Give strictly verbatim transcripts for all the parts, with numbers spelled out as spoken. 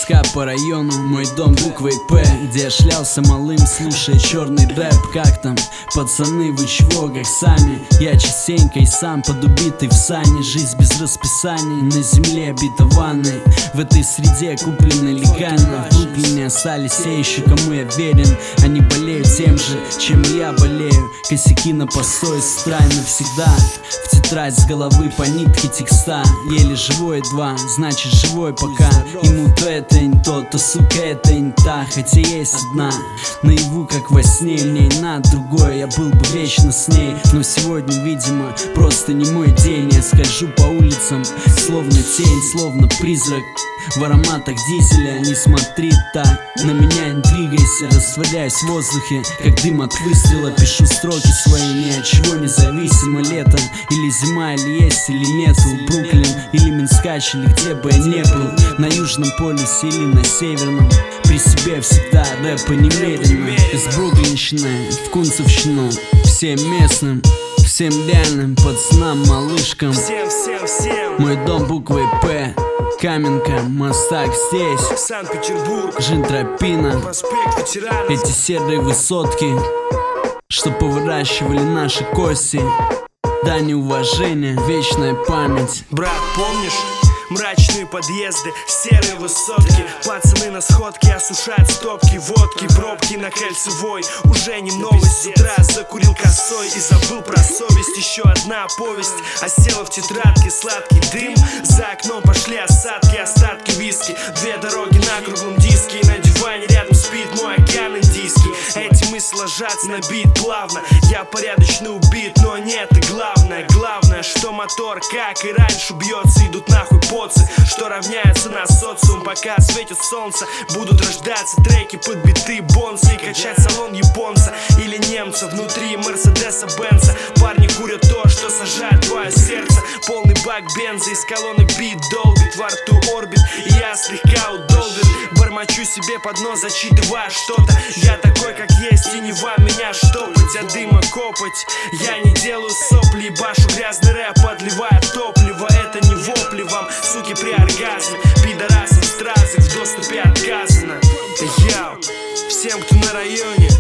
Тоска по району, мой дом буквой П, где я шлялся малым, слушая черный рэп. Как там, пацаны, вы чего, как сами? Я частенько и сам под убитый в сане. Жизнь без расписаний, на земле обетованной, в этой среде купленной легально. В Бруклине остались те еще, кому я верен. Они болеют тем же, чем и я болею. Косяки на постой, сестра навсегда. В тетрадь с головы по нитке текста. Еле живой два, значит живой пока. Ему то это не то, то сука это не та. Хотя есть одна, наяву как во сне. Мне и надо другое, я был бы вечно с ней. Но сегодня, видимо, просто не мой день. Я скольжу по улицам, словно тень, словно призрак. В ароматах дизеля, не смотри так на меня, не двигайся. Растворяюсь в воздухе, как дым от выстрела. Пишу строки свои, ни от чего независимо. Лето или зима, или есть, или нету. Бруклин или Минскач, или где бы я не был. На южном полюсе или на северном. При себе всегда рэпа немерено. Из бруклинщины в кунцевщину. Всем местным, всем реальным пацанам, малышкам. Всем, всем, всем. Мой дом буквой П. Каменка, Мостак здесь, Санкт-Петербург, Жин-Тропина. проспект Ветеранов. Эти серые высотки, что повыращивали наши кости. Дань уважения, вечная память. Брат, помнишь? Мрачные подъезды, серые высотки. Пацаны на сходке осушают стопки водки. Пробки на Кольцевой, уже не новость. С утра закурил косой и забыл про совесть. Еще одна повесть осела в тетрадке. Сладкий дым, за окном пошли осадки. Остатки виски, две дороги на круглом диске. И на диване рядом спит мой океан индийский. Эти мысли ложатся на бит плавно. Я порядочно убит, но не это главное. Главное, что мотор, как и раньше, бьется. Идут нахуй поцы, что равняются на социум. Пока светит солнце, будут рождаться треки под биты бонса. И качать салон японца или немца внутри Мерседеса Бенца. Парни курят то, что сажает твое сердце. Полный бак бенза, из колонок бит долбит. Во рту орбит, и я слегка удолбит. Бормочу себе под нос, зачитывая что-то. Я такой, как есть, и не вам меня штопать. А дыма копать, я не делаю сопли. Ебашу грязный рэп, подливая топливо. Это не вопли вам, суки, при оргазме. Пидорасам стразах в доступе отказано. Яу, всем, кто на районе,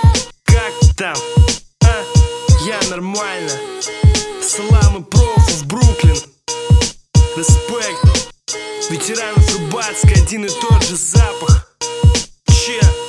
как там? А? Я нормально. Салам и профу в Бруклин. Респект. Ветеранов Рыбацкой, один и тот же запах. Че?